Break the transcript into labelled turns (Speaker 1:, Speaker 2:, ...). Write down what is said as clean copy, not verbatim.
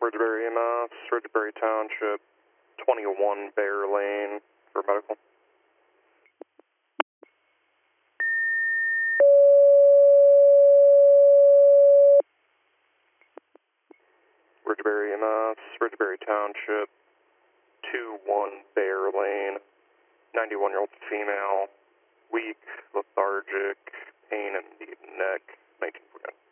Speaker 1: Ridgebury EMS, Ridgebury Township, 21 Bear Lane for medical. Ridgebury EMS, Ridgebury Township, 21 Bear Lane, 91-year-old female, weak, lethargic, pain in the neck, 19 for